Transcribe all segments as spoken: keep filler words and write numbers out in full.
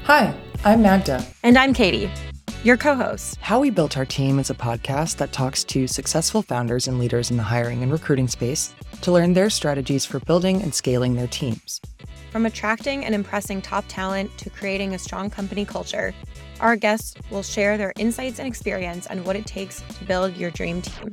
Hi, I'm Magda. And I'm Katie, your co-host. How We Built Our Team is a podcast that talks to successful founders and leaders in the hiring and recruiting space to learn their strategies for building and scaling their teams. From attracting and impressing top talent to creating a strong company culture, our guests will share their insights and experience on what it takes to build your dream team.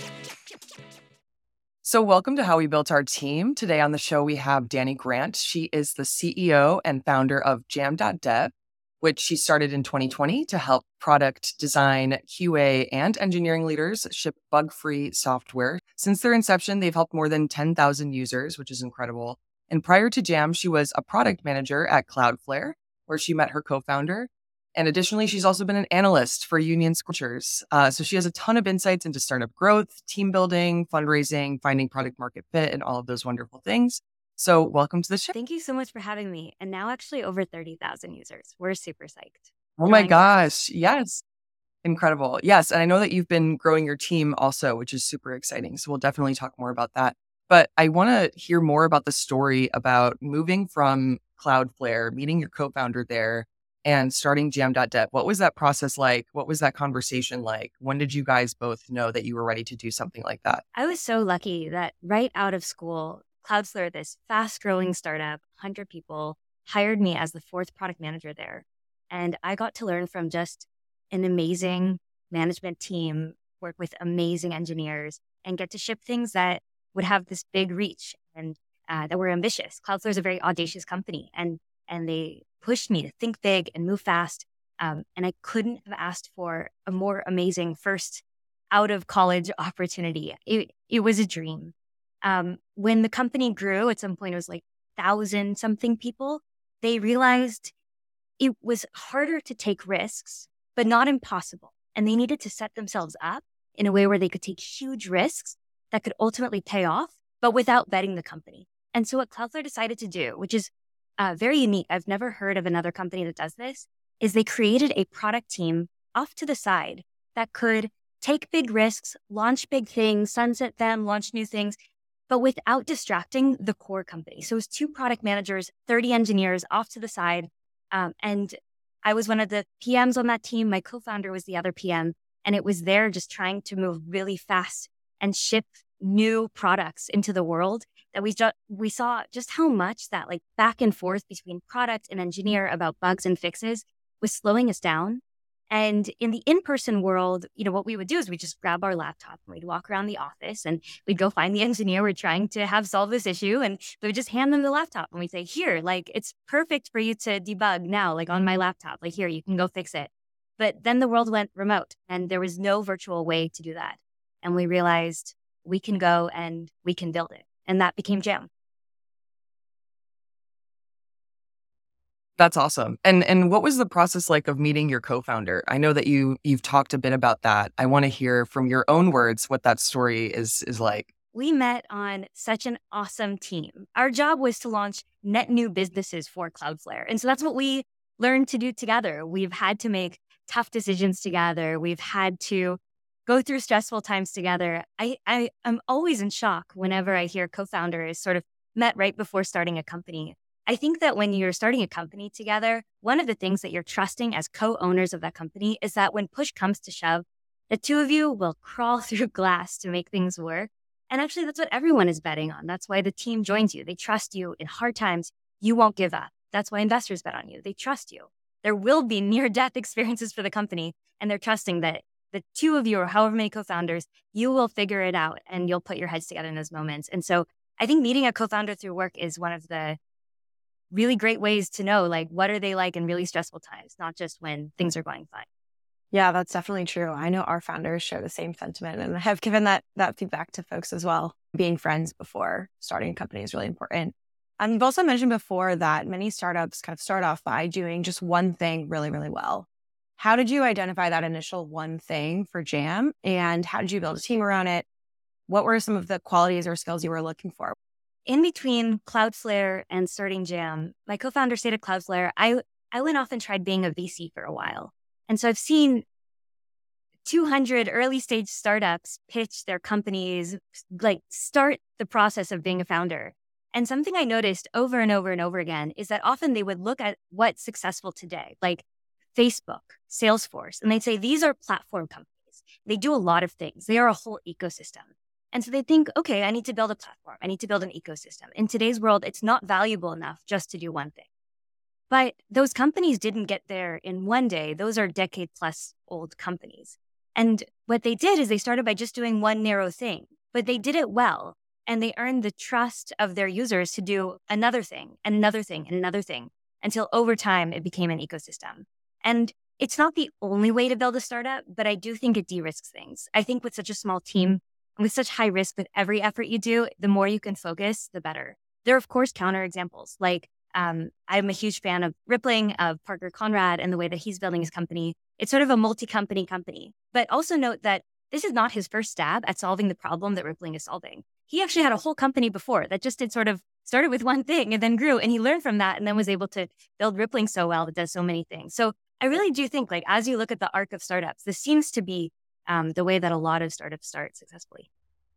So welcome to How We Built Our Team. Today on the show, we have Dani Grant. She is the C E O and founder of Jam dot dev, which she started in twenty twenty to help product design, Q A, and engineering leaders ship bug-free software. Since their inception, they've helped more than ten thousand users, which is incredible. And prior to Jam, she was a product manager at Cloudflare, where she met her co-founder. And additionally, she's also been an analyst for Union Scorchers. Uh, so she has a ton of insights into startup growth, team building, fundraising, finding product market fit, and all of those wonderful things. So welcome to the show. Thank you so much for having me. And now actually over thirty thousand users. We're super psyched. Oh my gosh. Yes. Incredible. Yes. And I know that you've been growing your team also, which is super exciting. So we'll definitely talk more about that. But I want to hear more about the story about moving from Cloudflare, meeting your co-founder there, and starting Jam dot dev. What was that process like? What was that conversation like? When did you guys both know that you were ready to do something like that? I was so lucky that right out of school, Cloudflare, this fast-growing startup, one hundred people, hired me as the fourth product manager there. And I got to learn from just an amazing management team, work with amazing engineers, and get to ship things that would have this big reach and uh, that were ambitious. Cloudflare is a very audacious company, and and they pushed me to think big and move fast. Um, and I couldn't have asked for a more amazing first out of college opportunity. It, it was a dream. Um, when the company grew, at some point it was like thousand something people, they realized it was harder to take risks, but not impossible. And they needed to set themselves up in a way where they could take huge risks that could ultimately pay off, but without betting the company. And so what Cloudflare decided to do, which is Uh, very unique, I've never heard of another company that does this, is they created a product team off to the side that could take big risks, launch big things, sunset them, launch new things, but without distracting the core company. So it was two product managers, thirty engineers off to the side. Um, and I was one of the P Ms on that team. My co-founder was the other P M. And it was there just trying to move really fast and ship new products into the world that we ju- we saw just how much that like back and forth between product and engineer about bugs and fixes was slowing us down. And in the in-person world, you know, what we would do is we just grab our laptop and we'd walk around the office and we'd go find the engineer we're trying to have solve this issue. And we would just hand them the laptop and we'd say, here, like, it's perfect for you to debug now, like on my laptop, like here, you can go fix it. But then the world went remote and there was no virtual way to do that. And we realized we can go and we can build it. And that became Jam. That's awesome. And and what was the process like of meeting your co-founder? I know that you you've talked a bit about that. I want to hear from your own words what that story is is like. We met on such an awesome team. Our job was to launch net new businesses for Cloudflare. And so that's what we learned to do together. We've had to make tough decisions together. We've had to go through stressful times together. I, I am always in shock whenever I hear co-founder is sort of met right before starting a company. I think that when you're starting a company together, one of the things that you're trusting as co-owners of that company is that when push comes to shove, the two of you will crawl through glass to make things work. And actually, that's what everyone is betting on. That's why the team joins you. They trust you in hard times. You won't give up. That's why investors bet on you. They trust you. There will be near-death experiences for the company, and they're trusting that the two of you or however many co-founders, you will figure it out and you'll put your heads together in those moments. And so I think meeting a co-founder through work is one of the really great ways to know, like, what are they like in really stressful times, not just when things are going fine. Yeah, that's definitely true. I know our founders share the same sentiment and have given that that feedback to folks as well. Being friends before starting a company is really important. And you've also mentioned before that many startups kind of start off by doing just one thing really, really well. How did you identify that initial one thing for Jam? And how did you build a team around it? What were some of the qualities or skills you were looking for? In between Cloudflare and starting Jam, my co-founder stayed at Cloudflare. I, I went off and tried being a V C for a while. And so I've seen two hundred early stage startups pitch their companies, like start the process of being a founder. And something I noticed over and over and over again is that often they would look at what's successful today, like Facebook, Salesforce, and they'd say, these are platform companies. They do a lot of things. They are a whole ecosystem. And so they think, okay, I need to build a platform. I need to build an ecosystem. In today's world, it's not valuable enough just to do one thing. But those companies didn't get there in one day. Those are decade plus old companies. And what they did is they started by just doing one narrow thing, but they did it well. And they earned the trust of their users to do another thing and another thing and another thing until over time it became an ecosystem. And it's not the only way to build a startup, but I do think it de-risks things. I think with such a small team, with such high risk, with every effort you do, the more you can focus, the better. There are, of course, counter examples. Like um, I'm a huge fan of Rippling, of Parker Conrad, and the way that he's building his company. It's sort of a multi-company company. But also note that this is not his first stab at solving the problem that Rippling is solving. He actually had a whole company before that just did sort of started with one thing and then grew, and he learned from that and then was able to build Rippling so well that does so many things. So I really do think, like, as you look at the arc of startups, this seems to be um, the way that a lot of startups start successfully.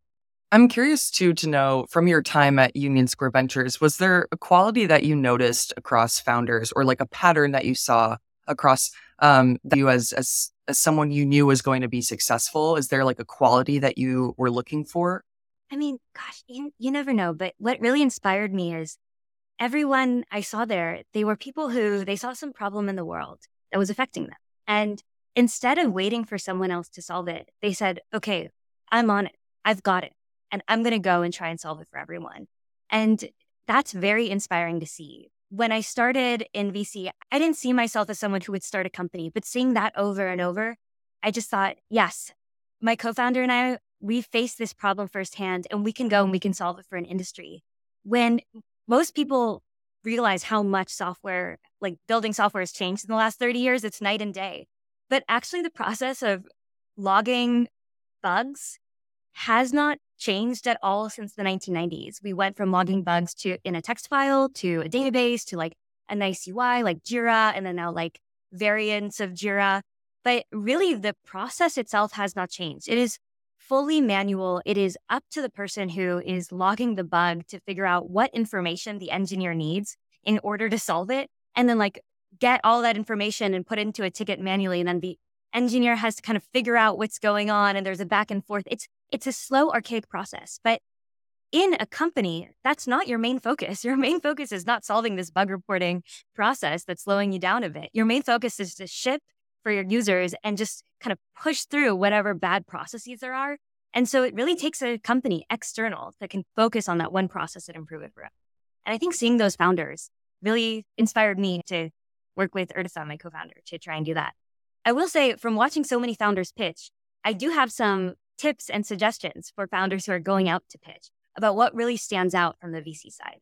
I'm curious too to know from your time at Union Square Ventures, was there a quality that you noticed across founders or like a pattern that you saw across um, you as, as as someone you knew was going to be successful? Is there like a quality that you were looking for? I mean, gosh, you, you never know. But what really inspired me is everyone I saw there, they were people who they saw some problem in the world that was affecting them. And instead of waiting for someone else to solve it, they said, okay, I'm on it. I've got it. And I'm going to go and try and solve it for everyone. And that's very inspiring to see. When I started in V C, I didn't see myself as someone who would start a company, but seeing that over and over, I just thought, yes, my co-founder and I, we faced this problem firsthand and we can go and we can solve it for an industry. When most people realize how much software, like building software has changed in the last thirty years, it's night and day. But actually the process of logging bugs has not changed at all since the nineteen nineties. We went from logging bugs to in a text file to a database to like a nice U I like Jira, and then now like variants of Jira. But really the process itself has not changed. It is fully manual. It is up to the person who is logging the bug to figure out what information the engineer needs in order to solve it, and then like get all that information and put it into a ticket manually, and then the engineer has to kind of figure out what's going on, and there's a back and forth. It's it's a slow, archaic process. But in a company, that's not your main focus. Your main focus is not solving this bug reporting process that's slowing you down a bit. Your main focus is to ship for your users and just kind of push through whatever bad processes there are. And so it really takes a company external that can focus on that one process and improve it for it. And I think seeing those founders really inspired me to work with Urtasun, my co-founder, to try and do that. I will say, from watching so many founders pitch, I do have some tips and suggestions for founders who are going out to pitch about what really stands out from the V C side.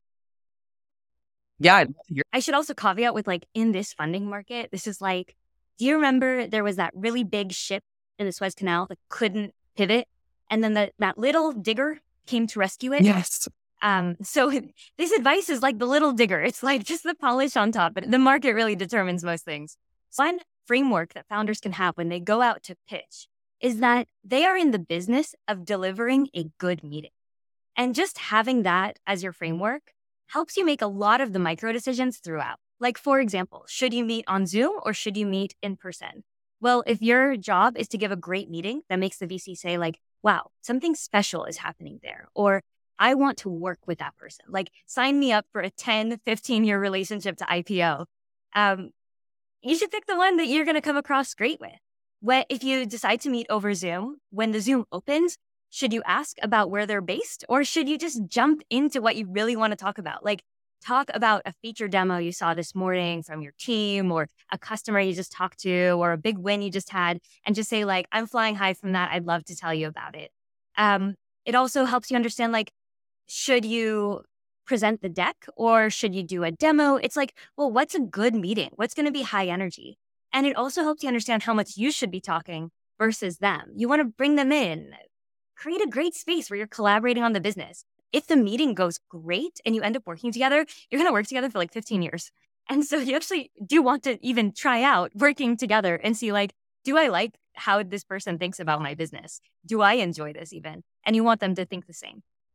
Yeah. I should also caveat with, like, in this funding market, this is like, do you remember there was that really big ship in the Suez Canal that couldn't pivot? And then the, that little digger came to rescue it? Yes. Um, so this advice is like the little digger. It's like just the polish on top, but the market really determines most things. One framework that founders can have when they go out to pitch is that they are in the business of delivering a good meeting. And just having that as your framework helps you make a lot of the micro decisions throughout. Like, for example, should you meet on Zoom or should you meet in person? Well, if your job is to give a great meeting that makes the V C say, like, wow, something special is happening there, or I want to work with that person, like, sign me up for a ten, fifteen year relationship to I P O. Um, you should pick the one that you're going to come across great with. When, if you decide to meet over Zoom, when the Zoom opens, should you ask about where they're based, or should you just jump into what you really want to talk about? Like, talk about a feature demo you saw this morning from your team, or a customer you just talked to, or a big win you just had, and just say, like, I'm flying high from that. I'd love to tell you about it. Um, it also helps you understand, like, should you present the deck or should you do a demo? It's like, well, what's a good meeting? What's going to be high energy? And it also helps you understand how much you should be talking versus them. You want to bring them in, create a great space where you're collaborating on the business. If the meeting goes great and you end up working together, you're going to work together for like fifteen years. And so you actually do want to even try out working together and see, like, do I like how this person thinks about my business? Do I enjoy this even? And you want them to think the same.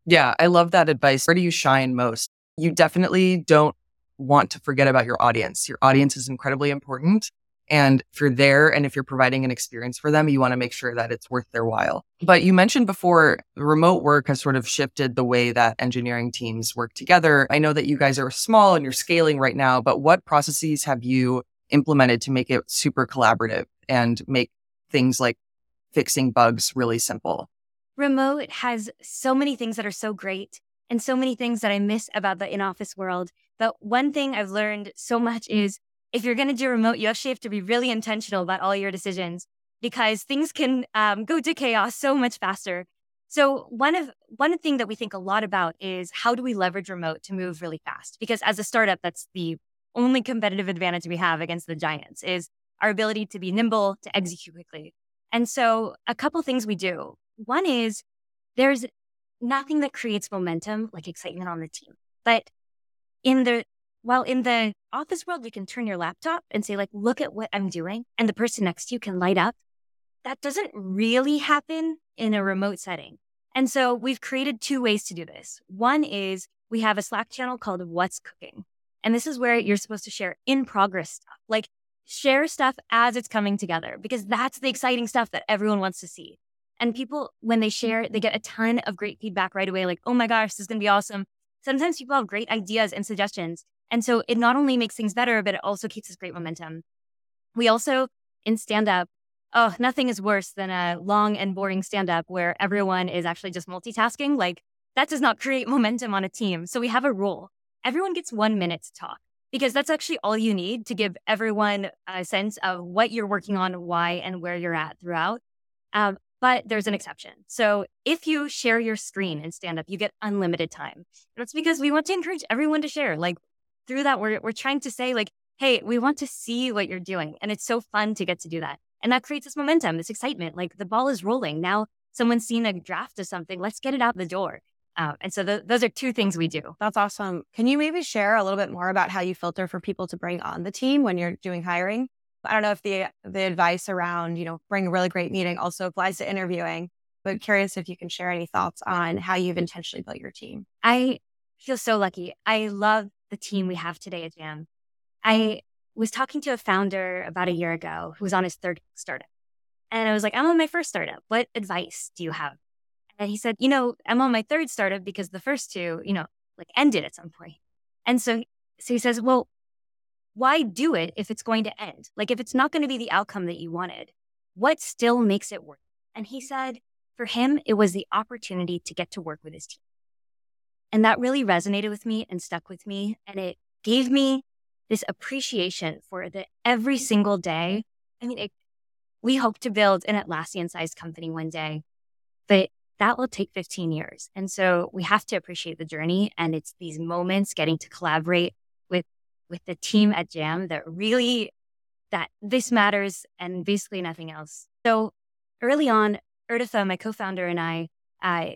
Yeah, I love that advice. Where do you shine most? You definitely don't want to forget about your audience. Your audience is incredibly important. And if you're there and if you're providing an experience for them, you want to make sure that it's worth their while. But you mentioned before, remote work has sort of shifted the way that engineering teams work together. I know that you guys are small and you're scaling right now, but what processes have you implemented to make it super collaborative and make things like fixing bugs really simple? Remote has so many things that are so great and so many things that I miss about the in-office world. But one thing I've learned so much is if you're going to do remote, you actually have to be really intentional about all your decisions because things can um, go to chaos so much faster. So one of one thing that we think a lot about is how do we leverage remote to move really fast? Because as a startup, that's the only competitive advantage we have against the giants is our ability to be nimble, to execute quickly. And so a couple things we do. One is there's nothing that creates momentum like excitement on the team. But in the while in the office world, you can turn your laptop and say, like, look at what I'm doing. And the person next to you can light up. That doesn't really happen in a remote setting. And so we've created two ways to do this. One is we have a Slack channel called What's Cooking. And this is where you're supposed to share in progress stuff. Like share stuff as it's coming together, because that's the exciting stuff that everyone wants to see. And people, when they share, they get a ton of great feedback right away. Like, oh my gosh, this is going to be awesome. Sometimes people have great ideas and suggestions. And so it not only makes things better, but it also keeps us great momentum. We also, in stand-up, oh, nothing is worse than a long and boring stand-up where everyone is actually just multitasking. Like, that does not create momentum on a team. So we have a rule. Everyone gets one minute to talk, because that's actually all you need to give everyone a sense of what you're working on, why, and where you're at throughout. Um, but there's an exception. So if you share your screen in stand-up, you get unlimited time. That's because we want to encourage everyone to share. Like, through that, we're we're trying to say, like, hey, we want to see what you're doing. And it's so fun to get to do that. And that creates this momentum, this excitement. Like, the ball is rolling. Now someone's seen a draft of something. Let's get it out the door. Um, and so th- those are two things we do. That's awesome. Can you maybe share a little bit more about how you filter for people to bring on the team when you're doing hiring? I don't know if the the advice around, you know, bring a really great meeting also applies to interviewing, but curious if you can share any thoughts on how you've intentionally built your team. I feel so lucky. I love the team we have today at Jam. I was talking to a founder about a year ago who was on his third startup. And I was like, I'm on my first startup. What advice do you have? And he said, you know, I'm on my third startup because the first two, you know, like ended at some point. And so, so he says, well, why do it if it's going to end? Like, if it's not going to be the outcome that you wanted, what still makes it work? And he said, for him, it was the opportunity to get to work with his team. And that really resonated with me and stuck with me. And it gave me this appreciation for that every single day. I mean, it, we hope to build an Atlassian-sized company one day, but that will take fifteen years. And so we have to appreciate the journey. And it's these moments getting to collaborate with, with the team at Jam that really, that this matters and basically nothing else. So early on, Erditha, my co-founder, and I, I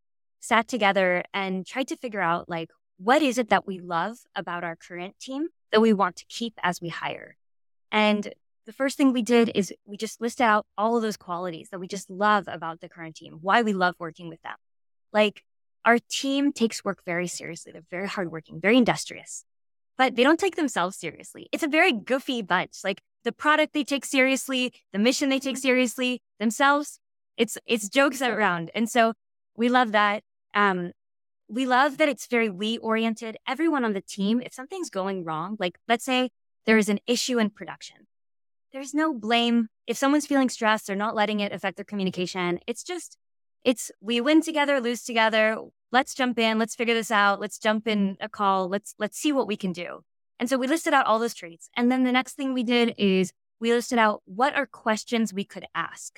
sat together and tried to figure out, like, what is it that we love about our current team that we want to keep as we hire? And the first thing we did is we just listed out all of those qualities that we just love about the current team, why we love working with them. Like, our team takes work very seriously. They're very hardworking, very industrious, but they don't take themselves seriously. It's a very goofy bunch. Like, the product they take seriously, the mission they take seriously, themselves, it's it's jokes around. And so we love that. Um, we love that it's very we-oriented. Everyone on the team, if something's going wrong, like let's say there is an issue in production, there's no blame. If someone's feeling stressed, they're not letting it affect their communication. It's just, it's we win together, lose together. Let's jump in. Let's figure this out. Let's jump in a call. Let's let's see what we can do. And so we listed out all those traits. And then the next thing we did is we listed out what are questions we could ask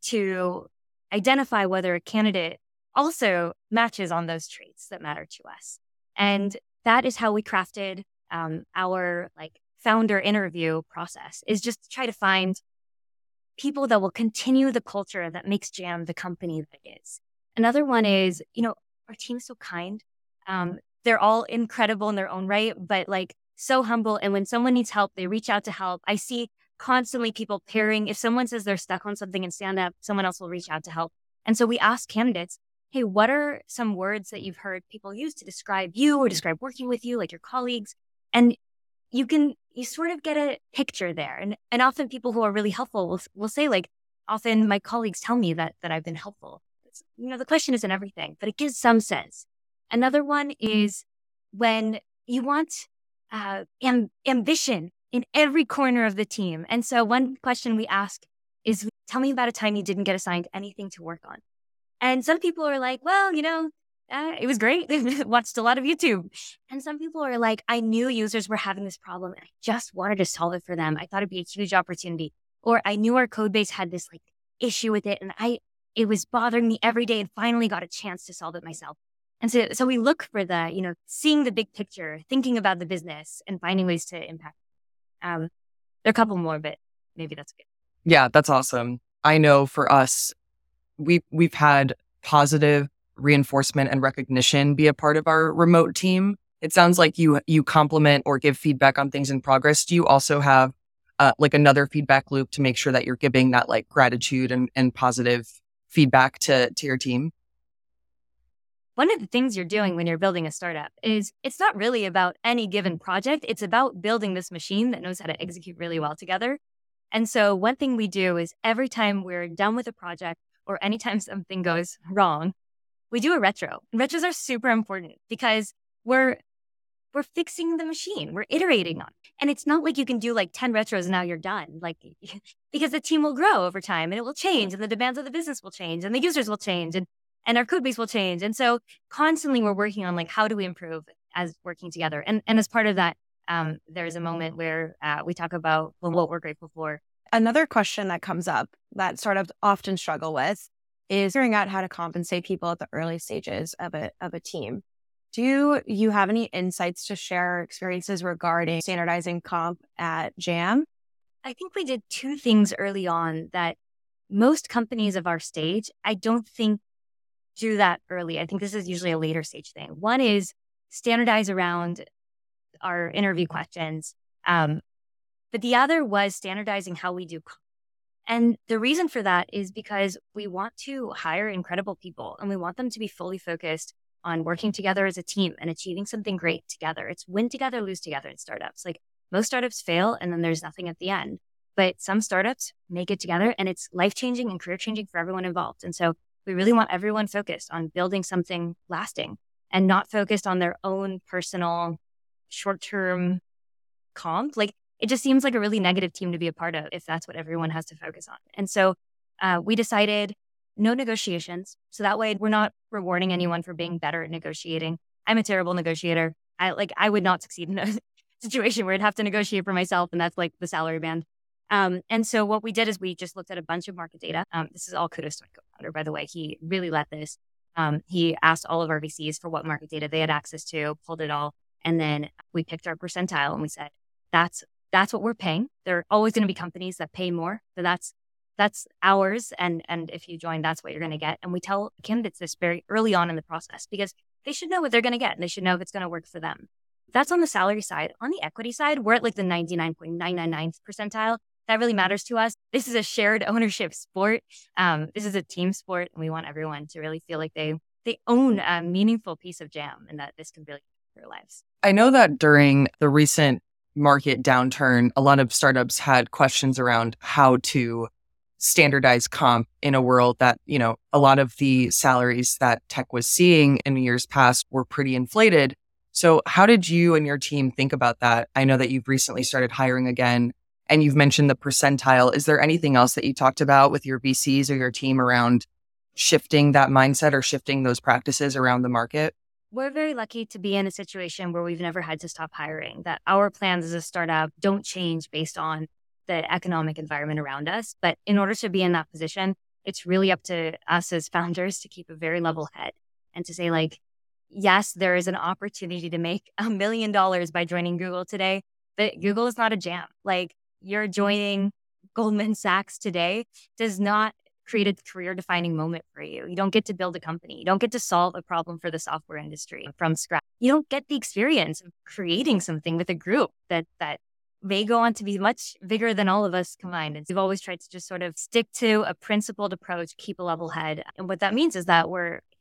to identify whether a candidate also matches on those traits that matter to us. And that is how we crafted um, our like founder interview process, is just to try to find people that will continue the culture that makes Jam the company that it is. Another one is, you know, our team's so kind. Um, they're all incredible in their own right, but like so humble. And when someone needs help, they reach out to help. I see constantly people pairing. If someone says they're stuck on something in stand-up, someone else will reach out to help. And so we ask candidates, hey, what are some words that you've heard people use to describe you or describe working with you, like your colleagues? And you can, you sort of get a picture there. And and often people who are really helpful will, will say, like, often my colleagues tell me that that I've been helpful. It's, you know, the question isn't everything, but it gives some sense. Another one is when you want uh, am- ambition in every corner of the team. And so one question we ask is, tell me about a time you didn't get assigned anything to work on. And some people are like, well, you know, uh, it was great. Watched a lot of YouTube. And some people are like, I knew users were having this problem and I just wanted to solve it for them. I thought it'd be a huge opportunity. Or I knew our code base had this like issue with it and I it was bothering me every day and finally got a chance to solve it myself. And so, so we look for the, you know, seeing the big picture, thinking about the business and finding ways to impact. Um, there are a couple more, but maybe that's good. Yeah, that's awesome. I know for us, we've, we've had positive reinforcement and recognition be a part of our remote team. It sounds like you you compliment or give feedback on things in progress. Do you also have uh, like another feedback loop to make sure that you're giving that like gratitude and, and positive feedback to, to your team? One of the things you're doing when you're building a startup is it's not really about any given project. It's about building this machine that knows how to execute really well together. And so one thing we do is every time we're done with a project or anytime something goes wrong, we do a retro. And retros are super important because we're we're fixing the machine. We're iterating on it. And it's not like you can do like ten retros and now you're done. Like, because the team will grow over time and it will change and the demands of the business will change and the users will change and, and our code base will change. And so constantly we're working on like, how do we improve as working together? And, and as part of that, um, there's a moment where uh, we talk about well, what we're grateful for. Another question that comes up that startups often struggle with is figuring out how to compensate people at the early stages of a of a team. Do you have any insights to share experiences regarding standardizing comp at Jam? I think we did two things early on that most companies of our stage, I don't think do that early. I think this is usually a later stage thing. One is standardize around our interview questions. Um, but the other was standardizing how we do comp. And the reason for that is because we want to hire incredible people and we want them to be fully focused on working together as a team and achieving something great together. It's win together, lose together in startups. Like most startups fail and then there's nothing at the end. But some startups make it together and it's life-changing and career-changing for everyone involved. And so we really want everyone focused on building something lasting and not focused on their own personal short-term comp. Like it just seems like a really negative team to be a part of if that's what everyone has to focus on. And so uh, we decided no negotiations. So that way we're not rewarding anyone for being better at negotiating. I'm a terrible negotiator. I like, I would not succeed in a situation where I'd have to negotiate for myself. And that's like the salary band. Um, and so what we did is we just looked at a bunch of market data. Um, this is all kudos to my co-founder, by the way. He really led this. Um, he asked all of our V Cs for what market data they had access to, pulled it all. And then we picked our percentile and we said, that's, that's what we're paying. There are always going to be companies that pay more. So that's, That's ours. And, and if you join, that's what you're going to get. And we tell candidates this very early on in the process because they should know what they're going to get and they should know if it's going to work for them. That's on the salary side. On the equity side, we're at like the ninety-nine point nine nine nine percentile. That really matters to us. This is a shared ownership sport. Um, this is a team sport. And we want everyone to really feel like they, they own a meaningful piece of Jam and that this can really impact their lives. I know that during the recent market downturn, a lot of startups had questions around how to standardized comp in a world that, you know, a lot of the salaries that tech was seeing in years past were pretty inflated. So how did you and your team think about that? I know that you've recently started hiring again and you've mentioned the percentile. Is there anything else that you talked about with your V Cs or your team around shifting that mindset or shifting those practices around the market? We're very lucky to be in a situation where we've never had to stop hiring, that our plans as a startup don't change based on the economic environment around us. But in order to be in that position, it's really up to us as founders to keep a very level head and to say like, yes, there is an opportunity to make a million dollars by joining Google today, but Google is not a Jam. Like you're joining Goldman Sachs today does not create a career defining moment for you. You don't get to build a company. You don't get to solve a problem for the software industry from scratch. You don't get the experience of creating something with a group that, that, may go on to be much bigger than all of us combined. And we've always tried to just sort of stick to a principled approach, keep a level head. And what that means is that we're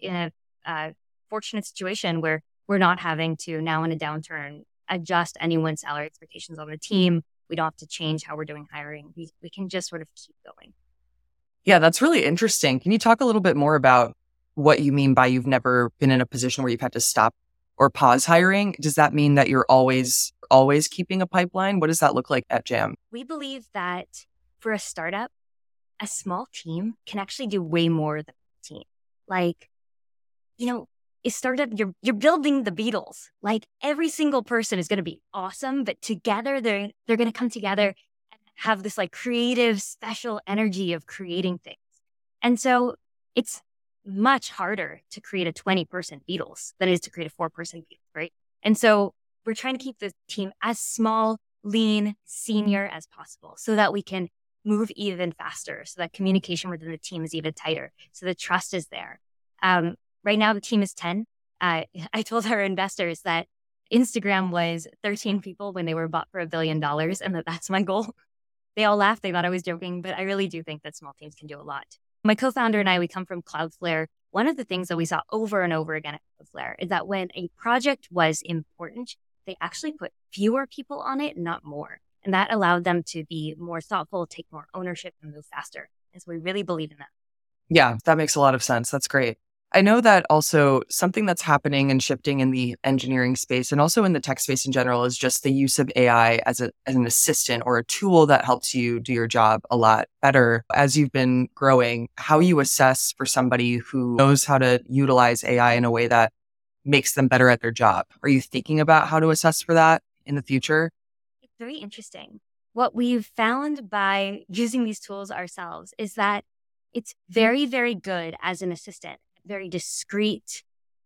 in a uh, fortunate situation where we're not having to now in a downturn adjust anyone's salary expectations on the team. We don't have to change how we're doing hiring. We, we can just sort of keep going. Yeah, that's really interesting. Can you talk a little bit more about what you mean by you've never been in a position where you've had to stop or pause hiring? Does that mean that you're always, always keeping a pipeline? What does that look like at Jam? We believe that for a startup, a small team can actually do way more than a team. Like, you know, a startup, you're you're building the Beatles. Like every single person is going to be awesome, but together they're they're going to come together and have this like creative, special energy of creating things. And so it's much harder to create a twenty person Beatles than it is to create a four person Beatles, right? And so we're trying to keep the team as small, lean, senior as possible so that we can move even faster, so that communication within the team is even tighter, so the trust is there. Um, right now, the team is ten. Uh, I told our investors that Instagram was thirteen people when they were bought for a billion dollars, and that that's my goal. They all laughed. They thought I was joking, but I really do think that small teams can do a lot. My co-founder and I, we come from Cloudflare. One of the things that we saw over and over again at Cloudflare is that when a project was important, they actually put fewer people on it, not more. And that allowed them to be more thoughtful, take more ownership, and move faster. And so we really believe in that. Yeah, that makes a lot of sense. That's great. I know that also something that's happening and shifting in the engineering space and also in the tech space in general is just the use of A I as, a, as an assistant or a tool that helps you do your job a lot better. As you've been growing, how you assess for somebody who knows how to utilize A I in a way that makes them better at their job. Are you thinking about how to assess for that in the future? It's very interesting. What we've found by using these tools ourselves is that it's very, very good as an assistant. Very discrete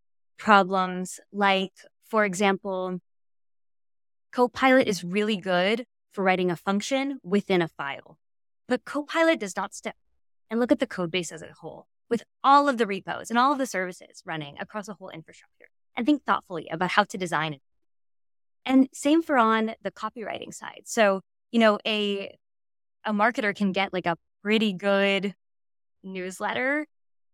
problems. Like, for example, Copilot is really good for writing a function within a file. But Copilot does not step and look at the code base as a whole with all of the repos and all of the services running across a whole infrastructure and think thoughtfully about how to design it. And same for on the copywriting side. So, you know, a, a marketer can get like a pretty good newsletter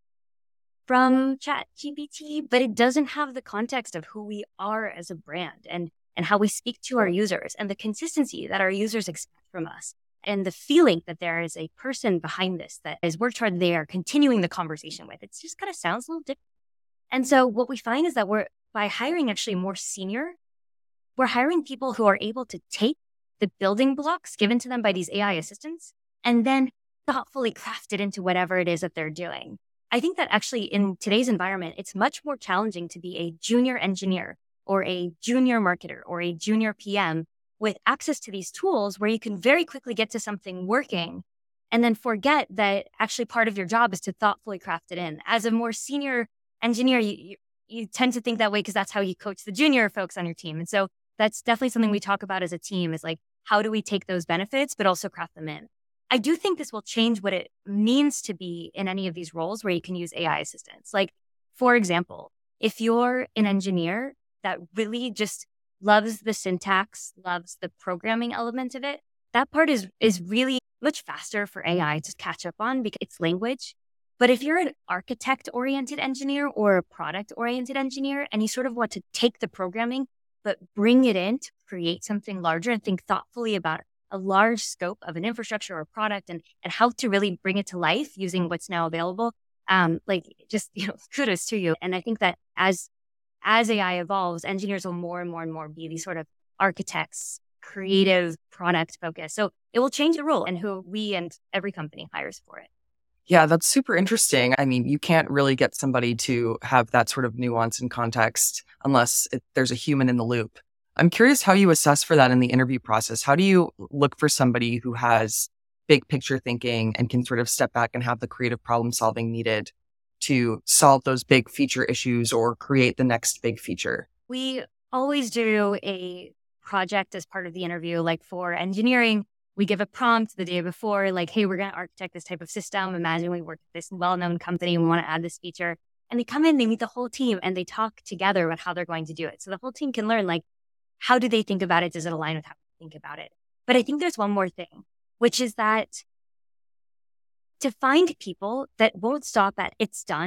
from ChatGPT, but it doesn't have the context of who we are as a brand and, and how we speak to our users and the consistency that our users expect from us and the feeling that there is a person behind this that has worked hard they are continuing the conversation with. It just kind of sounds a little different. And so what we find is that we're, by hiring actually more senior, we're hiring people who are able to take the building blocks given to them by these A I assistants and then thoughtfully craft it into whatever it is that they're doing. I think that actually in today's environment, it's much more challenging to be a junior engineer or a junior marketer or a junior P M with access to these tools where you can very quickly get to something working and then forget that actually part of your job is to thoughtfully craft it in. As a more senior engineer, you, you, you tend to think that way because that's how you coach the junior folks on your team. And so that's definitely something we talk about as a team is like, how do we take those benefits, but also craft them in? I do think this will change what it means to be in any of these roles where you can use A I assistants. Like, for example, if you're an engineer that really just loves the syntax, loves the programming element of it, that part is, is really much faster for A I to catch up on because it's language. But if you're an architect-oriented engineer or a product-oriented engineer and you sort of want to take the programming, but bring it in to create something larger and think thoughtfully about it, a large scope of an infrastructure or product and, and how to really bring it to life using what's now available. Um, like just, you know, kudos to you. And I think that as, as A I evolves, engineers will more and more and more be these sort of architects, creative product focused. So it will change the role and who we and every company hires for it. Yeah, that's super interesting. I mean, you can't really get somebody to have that sort of nuance and context unless it, there's a human in the loop. I'm curious how you assess for that in the interview process. How do you look for somebody who has big picture thinking and can sort of step back and have the creative problem solving needed to solve those big feature issues or create the next big feature? We always do a project as part of the interview. Like for engineering, we give a prompt the day before, like, hey, we're going to architect this type of system. Imagine we work with this well-known company and we want to add this feature. And they come in, they meet the whole team and they talk together about how they're going to do it. So the whole team can learn, like, how do they think about it? Does it align with how we think about it? But I think there's one more thing, which is that to find people that won't stop at it's done,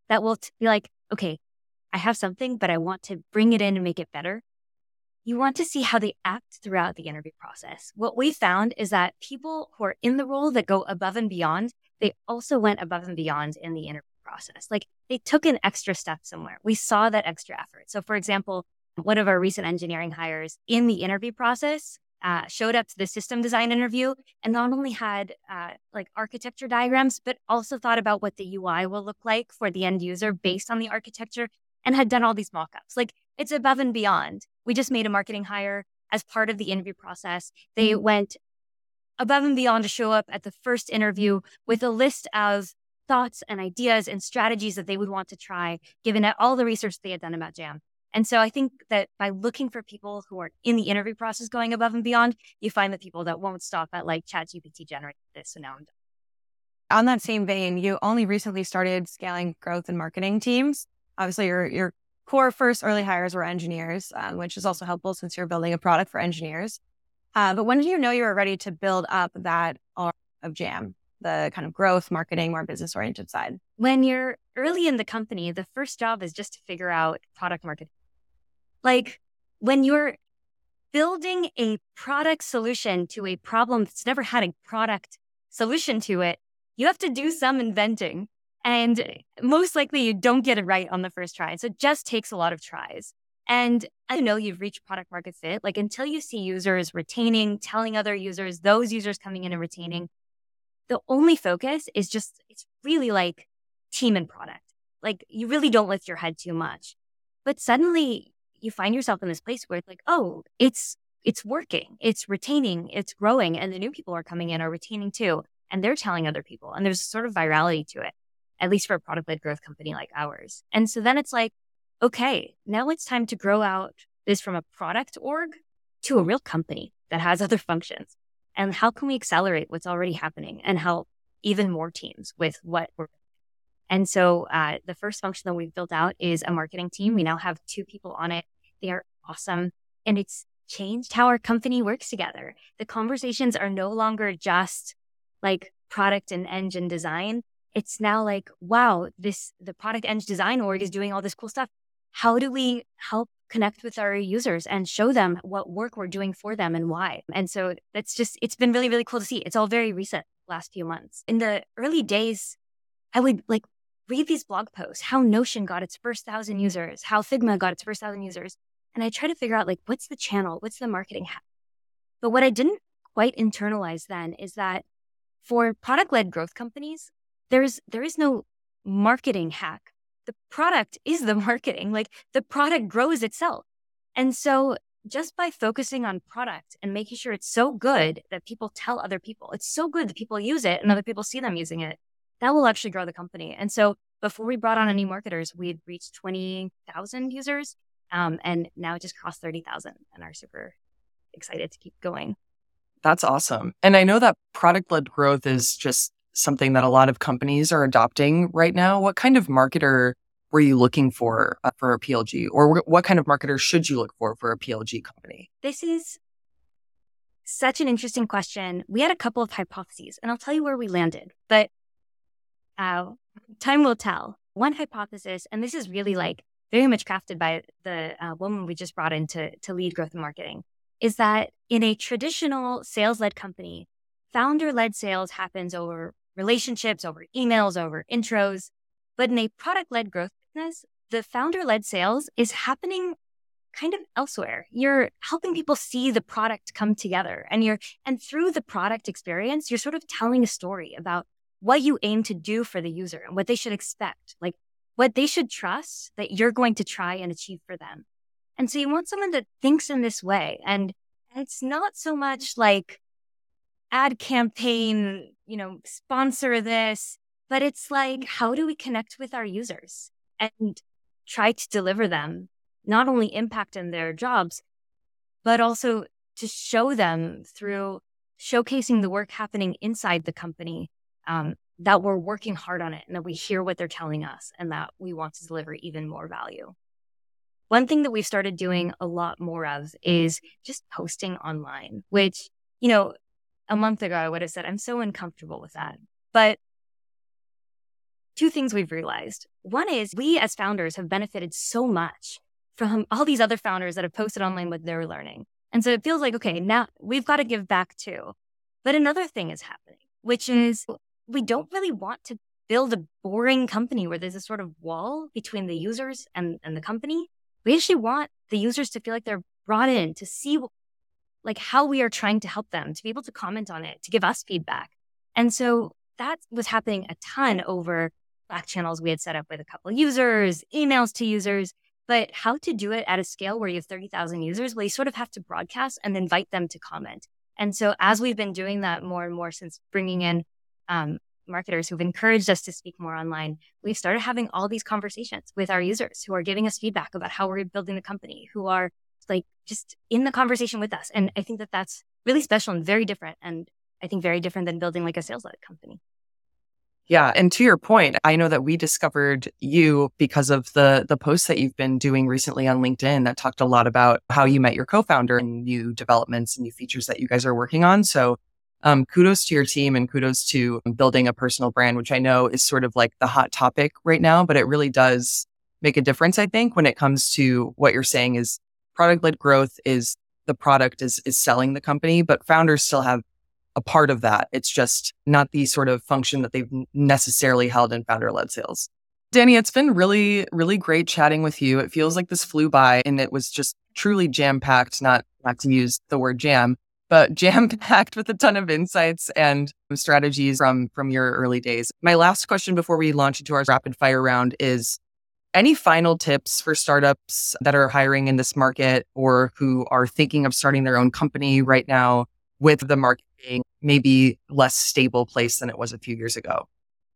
that will t- be like, okay, I have something, but I want to bring it in and make it better. You want to see how they act throughout the interview process. What we found is that people who are in the role that go above and beyond, they also went above and beyond in the interview process. Like they took an extra step somewhere. We saw that extra effort. So for example, one of our recent engineering hires in the interview process uh, showed up to the system design interview and not only had uh, like architecture diagrams, but also thought about what the U I will look like for the end user based on the architecture and had done all these mock-ups. Like it's above and beyond. We just made a marketing hire as part of the interview process. They went above and beyond to show up at the first interview with a list of thoughts and ideas and strategies that they would want to try, given all the research they had done about Jam. And so I think that by looking for people who are in the interview process going above and beyond, you find the people that won't stop at like ChatGPT generated this, so now I'm done. On that same vein, you only recently started scaling growth and marketing teams. Obviously, your your core first early hires were engineers, um, which is also helpful since you're building a product for engineers. Uh, but when did you know you were ready to build up that arm of Jam, the kind of growth, marketing, more business-oriented side? When you're early in the company, the first job is just to figure out product marketing. Like when you're building a product solution to a problem that's never had a product solution to it, you have to do some inventing. And most likely you don't get it right on the first try. So it just takes a lot of tries. And I know you've reached product market fit, like until you see users retaining, telling other users, those users coming in and retaining, the only focus is just, it's really like team and product. Like you really don't lift your head too much. But suddenly you find yourself in this place where it's like, oh, it's it's working, it's retaining, it's growing. And the new people are coming in are retaining too. And they're telling other people. And there's sort of virality to it, at least for a product-led growth company like ours. And so then it's like, okay, now it's time to grow out this from a product org to a real company that has other functions. And how can we accelerate what's already happening and help even more teams with what we're doing? And so uh, the first function that we've built out is a marketing team. We now have two people on it. They are awesome. And it's changed how our company works together. The conversations are no longer just like product and engine design. It's now like, wow, this the product eng design org is doing all this cool stuff. How do we help connect with our users and show them what work we're doing for them and why? And so that's just, it's been really, really cool to see. It's all very recent, last few months. In the early days, I would like read these blog posts, how Notion got its first thousand users, how Figma got its first thousand users. And I try to figure out like, what's the channel? What's the marketing hack? But what I didn't quite internalize then is that for product-led growth companies, there's there is no marketing hack. The product is the marketing. Like the product grows itself. And so just by focusing on product and making sure it's so good that people tell other people, it's so good that people use it and other people see them using it, that will actually grow the company. And so before we brought on any marketers, we'd reached twenty thousand users. Um, and now it just crossed thirty thousand and are super excited to keep going. That's awesome. And I know that product-led growth is just something that a lot of companies are adopting right now. What kind of marketer were you looking for uh, for a P L G? Or what kind of marketer should you look for for a P L G company? This is such an interesting question. We had a couple of hypotheses, and I'll tell you where we landed. But uh, time will tell. One hypothesis, and this is really like very much crafted by the uh, woman we just brought in to, to lead growth and marketing, is that in a traditional sales-led company, founder-led sales happens over relationships, over emails, over intros. But in a product-led growth business, the founder-led sales is happening kind of elsewhere. You're helping people see the product come together, and you're and through the product experience, you're sort of telling a story about what you aim to do for the user and what they should expect, like what they should trust that you're going to try and achieve for them. And so you want someone that thinks in this way. And it's not so much like ad campaign, you know, sponsor this, but it's like, how do we connect with our users and try to deliver them not only impact in their jobs, but also to show them through showcasing the work happening inside the company, um, that we're working hard on it and that we hear what they're telling us and that we want to deliver even more value. One thing that we've started doing a lot more of is just posting online, which, you know, a month ago I would have said, I'm so uncomfortable with that. But two things we've realized. One is we as founders have benefited so much from all these other founders that have posted online what they're learning. And so it feels like, okay, now we've got to give back too. But another thing is happening, which is we don't really want to build a boring company where there's a sort of wall between the users and, and the company. We actually want the users to feel like they're brought in to see like how we are trying to help them, to be able to comment on it, to give us feedback. And so that was happening a ton over Slack channels we had set up with a couple of users, emails to users, but how to do it at a scale where you have thirty thousand users, well, you sort of have to broadcast and invite them to comment. And so as we've been doing that more and more since bringing in um, marketers who've encouraged us to speak more online, we've started having all these conversations with our users who are giving us feedback about how we're building the company, who are like just in the conversation with us. And I think that that's really special and very different. And I think very different than building like a sales-led company. Yeah. And to your point, I know that we discovered you because of the the posts that you've been doing recently on LinkedIn that talked a lot about how you met your co-founder and new developments and new features that you guys are working on. So um, kudos to your team and kudos to building a personal brand, which I know is sort of like the hot topic right now, but it really does make a difference, I think, when it comes to what you're saying is product-led growth is the product is is selling the company, but founders still have a part of that. It's just not the sort of function that they've necessarily held in founder-led sales. Danny, it's been really, really great chatting with you. It feels like this flew by and it was just truly jam-packed, not, not to use the word jam, but jam-packed with a ton of insights and strategies from, from your early days. My last question before we launch into our rapid fire round is, any final tips for startups that are hiring in this market or who are thinking of starting their own company right now with the market being maybe less stable place than it was a few years ago?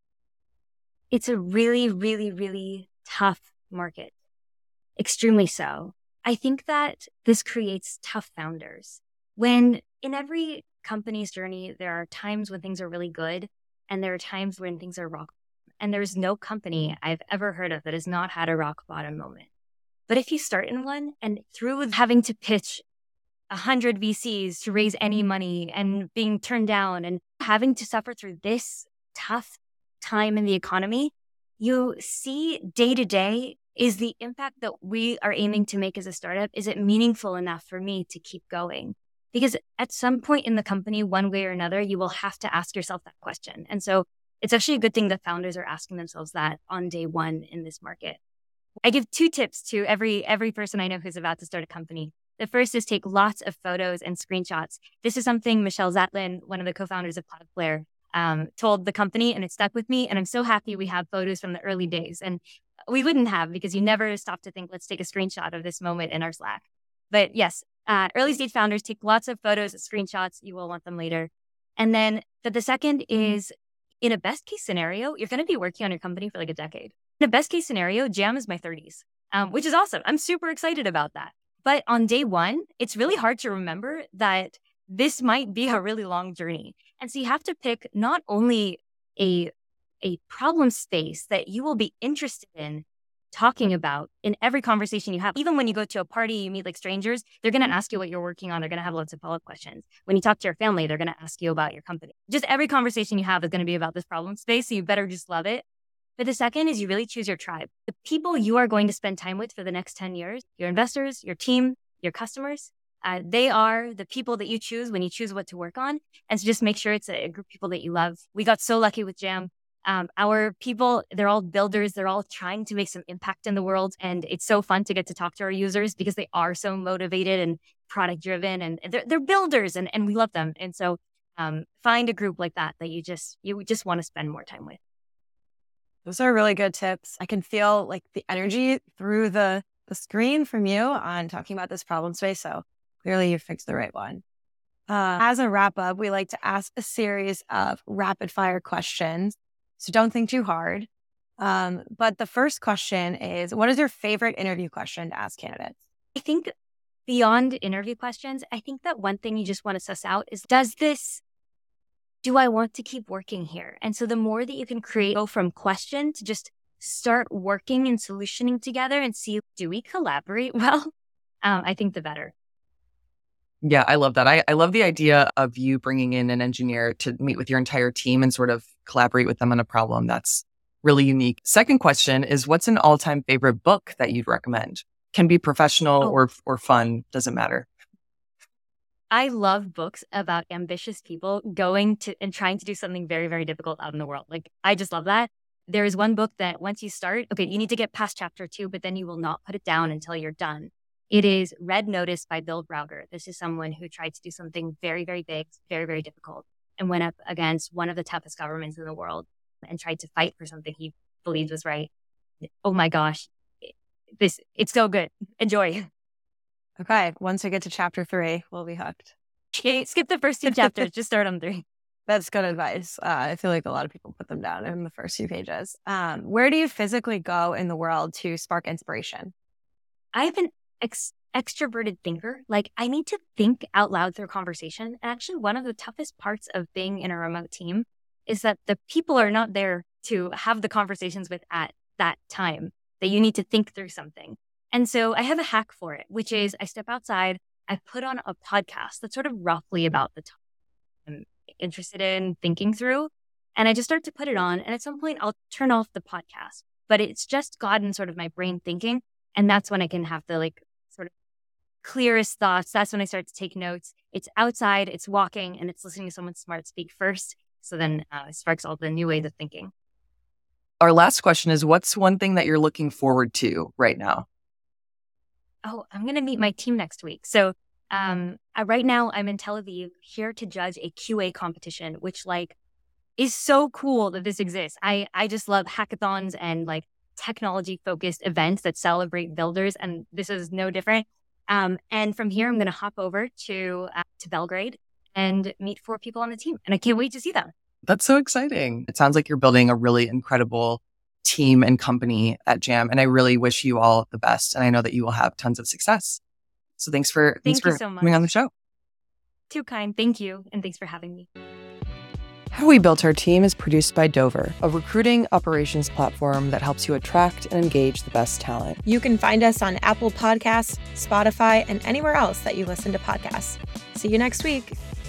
It's a really, really, really tough market. Extremely so. I think that this creates tough founders. When in every company's journey, there are times when things are really good and there are times when things are rock. And there's no company I've ever heard of that has not had a rock bottom moment. But if you start in one and through having to pitch a hundred V Cs to raise any money and being turned down and having to suffer through this tough time in the economy, you see day to day, is the impact that we are aiming to make as a startup, is it meaningful enough for me to keep going? Because at some point in the company, one way or another, you will have to ask yourself that question. And so it's actually a good thing that founders are asking themselves that on day one in this market. I give two tips to every every person I know who's about to start a company. The first is take lots of photos and screenshots. This is something Michelle Zatlyn, one of the co-founders of Cloudflare, um, told the company, and it stuck with me. And I'm so happy we have photos from the early days. And we wouldn't have, because you never stop to think, let's take a screenshot of this moment in our Slack. But yes, uh, early stage founders take lots of photos and screenshots. You will want them later. And then the, the second is, in a best case scenario, you're going to be working on your company for like a decade. In a best case scenario, Jam is my thirties, um, which is awesome. I'm super excited about that. But on day one, it's really hard to remember that this might be a really long journey. And so you have to pick not only a, a problem space that you will be interested in talking about in every conversation you have. Even when you go to a party, you meet like strangers, they're going to ask you what you're working on. They're going to have lots of follow-up questions. When you talk to your family, they're going to ask you about your company. Just every conversation you have is going to be about this problem space. So you better just love it. But the second is you really choose your tribe. The people you are going to spend time with for the next ten years, your investors, your team, your customers, uh, they are the people that you choose when you choose what to work on. And so just make sure it's a, a group of people that you love. We got so lucky with Jam. Um, our people, they're all builders. They're all trying to make some impact in the world. And it's so fun to get to talk to our users because they are so motivated and product driven, and they're, they're builders, and, and we love them. And so um, find a group like that that you just, you just want to spend more time with. Those are really good tips. I can feel like the energy through the, the screen from you on talking about this problem space. So clearly you fixed the right one. Uh, as a wrap up, we like to ask a series of rapid fire questions. So don't think too hard. Um, but the first question is, what is your favorite interview question to ask candidates? I think beyond interview questions, I think that one thing you just want to suss out is, does this, do I want to keep working here? And so the more that you can create, go from question to just start working and solutioning together and see, do we collaborate well? Um, I think the better. Yeah, I love that. I, I love the idea of you bringing in an engineer to meet with your entire team and sort of collaborate with them on a problem. That's really unique. Second question is, what's an all-time favorite book that you'd recommend? Can be professional Oh. or or fun, doesn't matter. I love books about ambitious people going to and trying to do something very, very difficult out in the world. Like, I just love that. There is one book that once you start, okay, you need to get past chapter two, but then you will not put it down until you're done. It is Red Notice by Bill Browder. This is someone who tried to do something very, very big, very, very difficult, and went up against one of the toughest governments in the world and tried to fight for something he believed was right. Oh my gosh. This, it's so good. Enjoy. Okay. Once we get to chapter three, we'll be hooked. Okay, skip the first two chapters. Just start on three. That's good advice. Uh, I feel like a lot of people put them down in the first few pages. Um, where do you physically go in the world to spark inspiration? I've been ex- extroverted thinker. Like, I need to think out loud through conversation. And actually, one of the toughest parts of being in a remote team is that the people are not there to have the conversations with at that time, that you need to think through something. And so I have a hack for it, which is I step outside, I put on a podcast that's sort of roughly about the topic I'm interested in thinking through. And I just start to put it on. And at some point, I'll turn off the podcast. But it's just gotten sort of my brain thinking. And that's when I can have the like sort of clearest thoughts. That's when I start to take notes. It's outside, it's walking, and it's listening to someone smart speak first. So then uh, it sparks all the new ways of thinking. Our last question is, what's one thing that you're looking forward to right now? Oh, I'm going to meet my team next week. So um, I, right now I'm in Tel Aviv here to judge a Q A competition, which like is so cool that this exists. I, I just love hackathons and like technology focused events that celebrate builders. And this is no different. Um, and from here, I'm going to hop over to, uh, to Belgrade and meet four people on the team. And I can't wait to see them. That's so exciting. It sounds like you're building a really incredible team and company at Jam. And I really wish you all the best. And I know that you will have tons of success. So thanks for, Thank thanks for you so much. coming on the show. Too kind. Thank you. And thanks for having me. How We Built Our Team is produced by Dover, a recruiting operations platform that helps you attract and engage the best talent. You can find us on Apple Podcasts, Spotify, and anywhere else that you listen to podcasts. See you next week.